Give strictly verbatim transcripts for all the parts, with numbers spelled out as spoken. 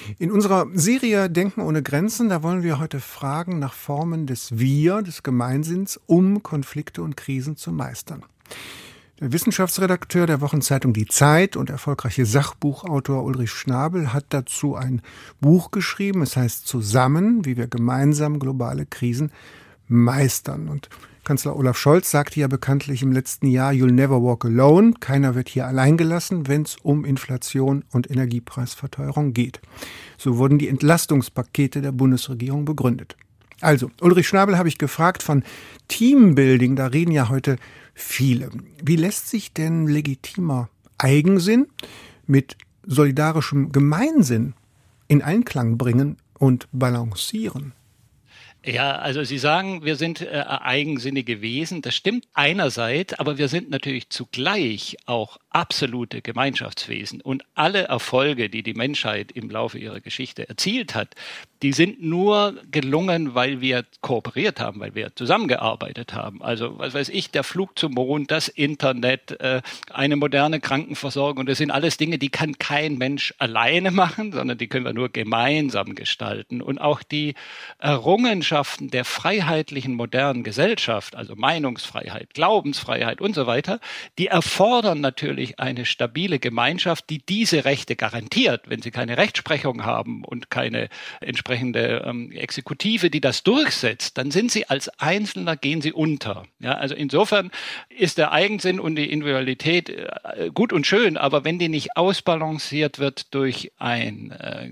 In unserer Serie Denken ohne Grenzen, da wollen wir heute fragen nach Formen des Wir, des Gemeinsinns, um Konflikte und Krisen zu meistern. Der Wissenschaftsredakteur der Wochenzeitung Die Zeit und erfolgreiche Sachbuchautor Ulrich Schnabel hat dazu ein Buch geschrieben. Es heißt Zusammen, wie wir gemeinsam globale Krisen meistern. Und Kanzler Olaf Scholz sagte ja bekanntlich im letzten Jahr, You'll never walk alone. Keiner wird hier allein gelassen, wenn es um Inflation und Energiepreisverteuerung geht. So wurden die Entlastungspakete der Bundesregierung begründet. Also, Ulrich Schnabel habe ich gefragt, von Teambuilding, da reden ja heute viele. Wie lässt sich denn legitimer Eigensinn mit solidarischem Gemeinsinn in Einklang bringen und balancieren? Ja, also Sie sagen, wir sind äh, eigensinnige Wesen. Das stimmt einerseits, aber wir sind natürlich zugleich auch absolute Gemeinschaftswesen. Und alle Erfolge, die die Menschheit im Laufe ihrer Geschichte erzielt hat, die sind nur gelungen, weil wir kooperiert haben, weil wir zusammengearbeitet haben. Also, was weiß ich, der Flug zum Mond, das Internet, äh, eine moderne Krankenversorgung, das sind alles Dinge, die kann kein Mensch alleine machen, sondern die können wir nur gemeinsam gestalten. Und auch die Errungenschaften der freiheitlichen modernen Gesellschaft, also Meinungsfreiheit, Glaubensfreiheit und so weiter, die erfordern natürlich eine stabile Gemeinschaft, die diese Rechte garantiert. Wenn sie keine Rechtsprechung haben und keine entsprechende ähm, Exekutive, die das durchsetzt, dann sind sie als Einzelner, gehen sie unter. Ja, also insofern ist der Eigensinn und die Individualität äh, gut und schön, aber wenn die nicht ausbalanciert wird durch ein äh,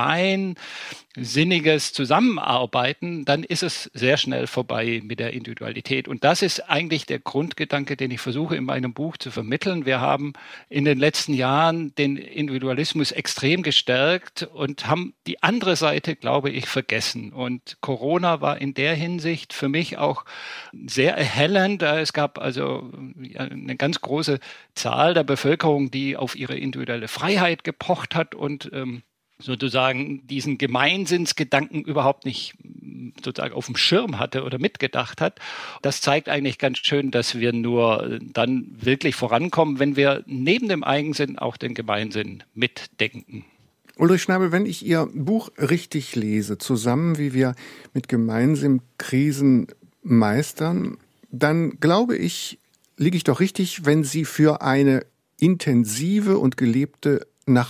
gemeinsinniges Zusammenarbeiten, dann ist es sehr schnell vorbei mit der Individualität. Und das ist eigentlich der Grundgedanke, den ich versuche in meinem Buch zu vermitteln. Wir haben in den letzten Jahren den Individualismus extrem gestärkt und haben die andere Seite, glaube ich, vergessen. Und Corona war in der Hinsicht für mich auch sehr erhellend. Es gab also eine ganz große Zahl der Bevölkerung, die auf ihre individuelle Freiheit gepocht hat und ähm, sozusagen diesen Gemeinsinnsgedanken überhaupt nicht sozusagen auf dem Schirm hatte oder mitgedacht hat. Das zeigt eigentlich ganz schön, dass wir nur dann wirklich vorankommen, wenn wir neben dem Eigensinn auch den Gemeinsinn mitdenken. Ulrich Schnabel, wenn ich Ihr Buch richtig lese, zusammen, wie wir mit Gemeinsinn Krisen meistern, dann glaube ich, liege ich doch richtig, wenn Sie für eine intensive und gelebte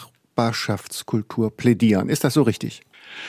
Nachbarschaftskultur plädieren. Ist das so richtig?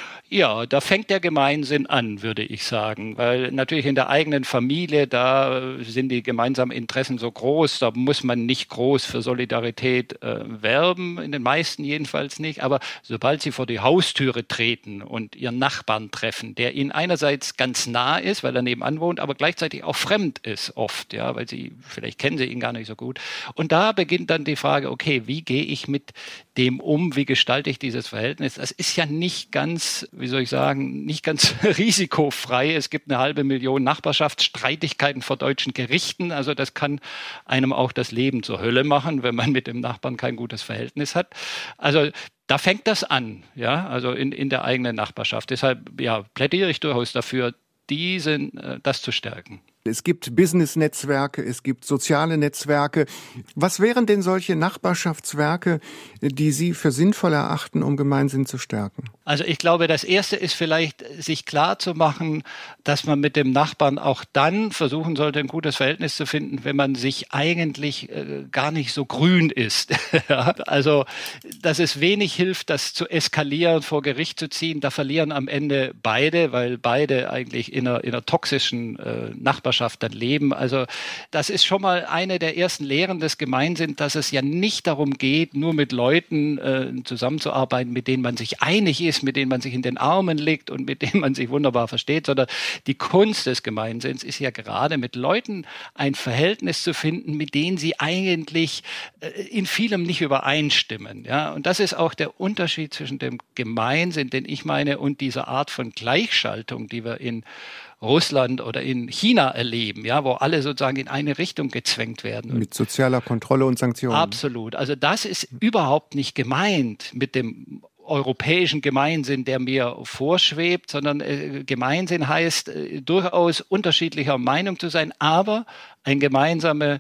Ja, da fängt der Gemeinsinn an, würde ich sagen, weil natürlich in der eigenen Familie, da sind die gemeinsamen Interessen so groß, da muss man nicht groß für Solidarität äh, werben, in den meisten jedenfalls nicht, aber sobald sie vor die Haustüre treten und ihren Nachbarn treffen, der ihnen einerseits ganz nah ist, weil er nebenan wohnt, aber gleichzeitig auch fremd ist oft, ja, weil sie, vielleicht kennen sie ihn gar nicht so gut. Und da beginnt dann die Frage, okay, wie gehe ich mit dem um, wie gestalte ich dieses Verhältnis? Das ist ja nicht ganz, wie soll ich sagen, nicht ganz risikofrei. Es gibt eine halbe Million Nachbarschaftsstreitigkeiten vor deutschen Gerichten. Also das kann einem auch das Leben zur Hölle machen, wenn man mit dem Nachbarn kein gutes Verhältnis hat. Also da fängt das an, ja, also in, in der eigenen Nachbarschaft. Deshalb ja, plädiere ich durchaus dafür, diesen, äh, das zu stärken. Es gibt Business-Netzwerke, es gibt soziale Netzwerke. Was wären denn solche Nachbarschaftswerke, die Sie für sinnvoll erachten, um Gemeinsinn zu stärken? Also ich glaube, das Erste ist vielleicht, sich klar zu machen, dass man mit dem Nachbarn auch dann versuchen sollte, ein gutes Verhältnis zu finden, wenn man sich eigentlich äh, gar nicht so grün ist. Also, dass es wenig hilft, das zu eskalieren, vor Gericht zu ziehen. Da verlieren am Ende beide, weil beide eigentlich in einer, in einer toxischen äh, Nachbarschaft dann leben. Also das ist schon mal eine der ersten Lehren des Gemeinsinns, dass es ja nicht darum geht, nur mit Leuten äh, zusammenzuarbeiten, mit denen man sich einig ist, mit denen man sich in den Armen liegt und mit denen man sich wunderbar versteht, sondern die Kunst des Gemeinsinns ist ja gerade mit Leuten ein Verhältnis zu finden, mit denen sie eigentlich äh, in vielem nicht übereinstimmen. Ja? Und das ist auch der Unterschied zwischen dem Gemeinsinn, den ich meine, und dieser Art von Gleichschaltung, die wir in Russland oder in China erleben, ja, wo alle sozusagen in eine Richtung gezwängt werden. Mit sozialer Kontrolle und Sanktionen. Absolut. Also das ist überhaupt nicht gemeint mit dem europäischen Gemeinsinn, der mir vorschwebt, sondern äh, Gemeinsinn heißt äh, durchaus unterschiedlicher Meinung zu sein, aber eine gemeinsame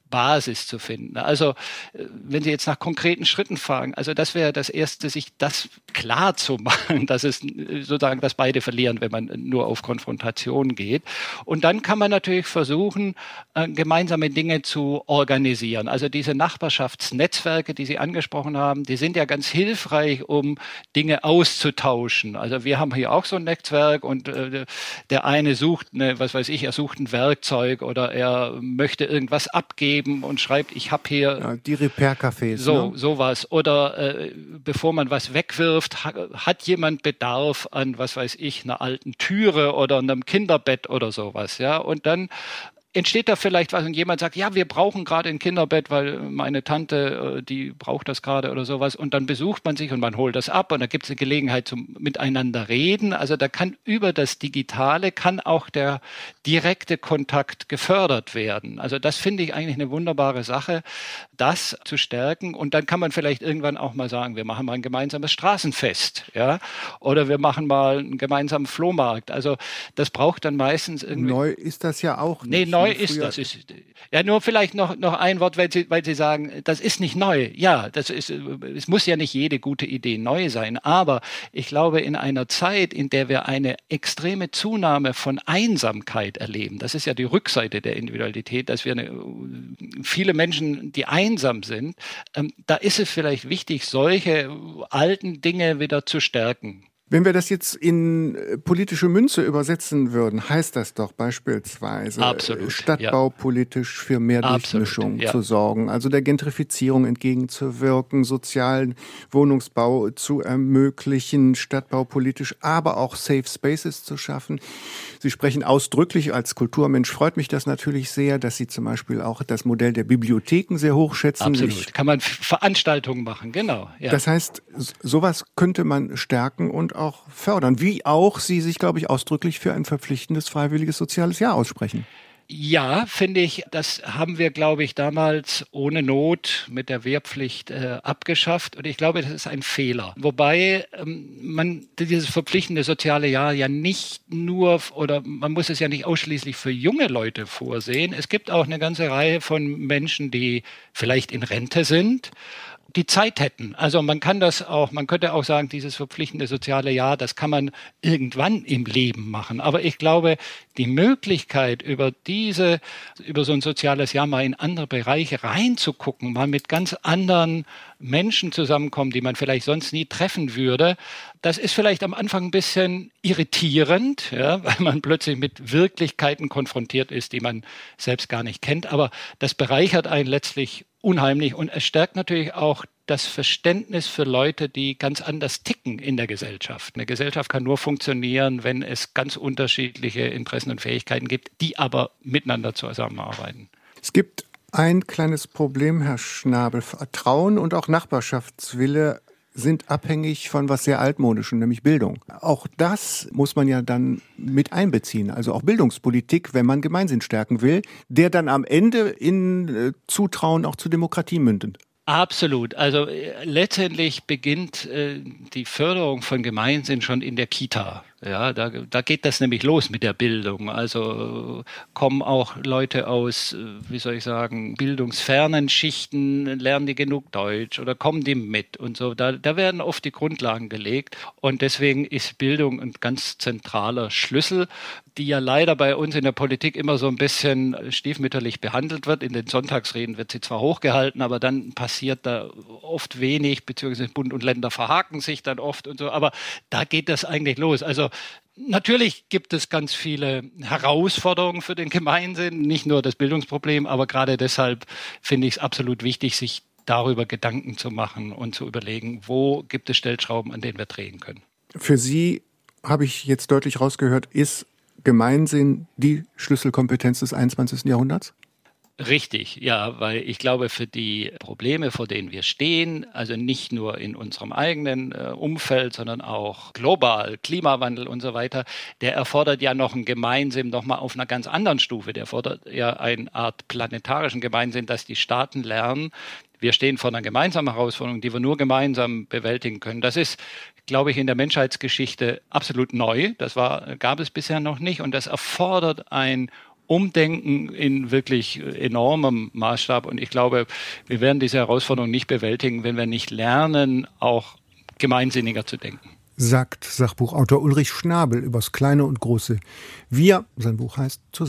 Basis zu finden. Also wenn Sie jetzt nach konkreten Schritten fragen, also das wäre das Erste, sich das klar zu machen, dass es sozusagen, dass beide verlieren, wenn man nur auf Konfrontation geht. Und dann kann man natürlich versuchen, gemeinsame Dinge zu organisieren. Also diese Nachbarschaftsnetzwerke, die Sie angesprochen haben, die sind ja ganz hilfreich, um Dinge auszutauschen. Also wir haben hier auch so ein Netzwerk und äh, der eine sucht eine, was weiß ich, er sucht ein Werkzeug oder er möchte irgendwas abgeben und schreibt, ich habe hier ja, die Repair-Cafés. So, ne? sowas. Oder äh, bevor man was wegwirft, ha, hat jemand Bedarf an, was weiß ich, einer alten Türe oder einem Kinderbett oder sowas. Ja, und dann entsteht da vielleicht was und jemand sagt, ja, wir brauchen gerade ein Kinderbett, weil meine Tante, die braucht das gerade oder sowas. Und dann besucht man sich und man holt das ab und da gibt es eine Gelegenheit zum Miteinander reden. Also da kann über das Digitale kann auch der direkte Kontakt gefördert werden. Also das finde ich eigentlich eine wunderbare Sache, das zu stärken. Und dann kann man vielleicht irgendwann auch mal sagen, wir machen mal ein gemeinsames Straßenfest, ja, oder wir machen mal einen gemeinsamen Flohmarkt. Also das braucht dann meistens irgendwie... Neu ist das ja auch nicht. Nee, neu ist das. Ist, ja, nur vielleicht noch, noch ein Wort, weil Sie, weil Sie sagen, das ist nicht neu. Ja, das ist, es muss ja nicht jede gute Idee neu sein. Aber ich glaube, in einer Zeit, in der wir eine extreme Zunahme von Einsamkeit erleben, das ist ja die Rückseite der Individualität, dass wir eine, viele Menschen, die einsam sind, ähm, da ist es vielleicht wichtig, solche alten Dinge wieder zu stärken. Wenn wir das jetzt in politische Münze übersetzen würden, heißt das doch beispielsweise Absolut, stadtbaupolitisch ja. für mehr Durchmischung Absolut, ja. zu sorgen, also der Gentrifizierung entgegenzuwirken, sozialen Wohnungsbau zu ermöglichen, stadtbaupolitisch, aber auch Safe Spaces zu schaffen. Sie sprechen ausdrücklich als Kulturmensch, freut mich das natürlich sehr, dass Sie zum Beispiel auch das Modell der Bibliotheken sehr hochschätzen. Absolut, ich, kann man Veranstaltungen machen, genau. Ja. Das heißt, sowas könnte man stärken und auch fördern, wie auch Sie sich, glaube ich, ausdrücklich für ein verpflichtendes freiwilliges soziales Jahr aussprechen. Ja, finde ich, das haben wir, glaube ich, damals ohne Not mit der Wehrpflicht äh, abgeschafft. Und ich glaube, das ist ein Fehler. Wobei ähm, man dieses verpflichtende soziale Jahr ja nicht nur, oder man muss es ja nicht ausschließlich für junge Leute vorsehen. Es gibt auch eine ganze Reihe von Menschen, die vielleicht in Rente sind, die Zeit hätten. Also man kann das auch, man könnte auch sagen, dieses verpflichtende soziale Jahr, das kann man irgendwann im Leben machen. Aber ich glaube, die Möglichkeit, über diese, über so ein soziales Jahr mal in andere Bereiche reinzugucken, mal mit ganz anderen Menschen zusammenkommen, die man vielleicht sonst nie treffen würde, das ist vielleicht am Anfang ein bisschen irritierend, ja, weil man plötzlich mit Wirklichkeiten konfrontiert ist, die man selbst gar nicht kennt. Aber das bereichert einen letztlich unheimlich und es stärkt natürlich auch das Verständnis für Leute, die ganz anders ticken in der Gesellschaft. Eine Gesellschaft kann nur funktionieren, wenn es ganz unterschiedliche Interessen und Fähigkeiten gibt, die aber miteinander zusammenarbeiten. Es gibt ein kleines Problem, Herr Schnabel. Vertrauen und auch Nachbarschaftswille sind abhängig von was sehr Altmodischem, nämlich Bildung. Auch das muss man ja dann mit einbeziehen, also auch Bildungspolitik, wenn man Gemeinsinn stärken will, der dann am Ende in äh, Zutrauen auch zur Demokratie mündet. Absolut. Also äh, letztendlich beginnt äh, die Förderung von Gemeinsinn schon in der Kita. Ja, da, da geht das nämlich los mit der Bildung. Also kommen auch Leute aus, wie soll ich sagen, bildungsfernen Schichten, lernen die genug Deutsch oder kommen die mit und so. Da, da werden oft die Grundlagen gelegt und deswegen ist Bildung ein ganz zentraler Schlüssel, die ja leider bei uns in der Politik immer so ein bisschen stiefmütterlich behandelt wird. In den Sonntagsreden wird sie zwar hochgehalten, aber dann passiert da oft wenig, beziehungsweise Bund und Länder verhaken sich dann oft und so. Aber da geht das eigentlich los. Also natürlich gibt es ganz viele Herausforderungen für den Gemeinsinn, nicht nur das Bildungsproblem, aber gerade deshalb finde ich es absolut wichtig, sich darüber Gedanken zu machen und zu überlegen, wo gibt es Stellschrauben, an denen wir drehen können. Für Sie, habe ich jetzt deutlich rausgehört, ist Gemeinsinn die Schlüsselkompetenz des einundzwanzigsten Jahrhunderts? Richtig, ja, weil ich glaube, für die Probleme, vor denen wir stehen, also nicht nur in unserem eigenen äh, Umfeld, sondern auch global, Klimawandel und so weiter, der erfordert ja noch einen Gemeinsinn nochmal auf einer ganz anderen Stufe. Der fordert ja eine Art planetarischen Gemeinsinn, dass die Staaten lernen, wir stehen vor einer gemeinsamen Herausforderung, die wir nur gemeinsam bewältigen können. Das ist, glaube ich, in der Menschheitsgeschichte absolut neu. Das war, gab es bisher noch nicht und das erfordert ein Umdenken in wirklich enormem Maßstab. Und ich glaube, wir werden diese Herausforderung nicht bewältigen, wenn wir nicht lernen, auch gemeinsinniger zu denken. Sagt Sachbuchautor Ulrich Schnabel übers kleine und große Wir. Sein Buch heißt Zusammen.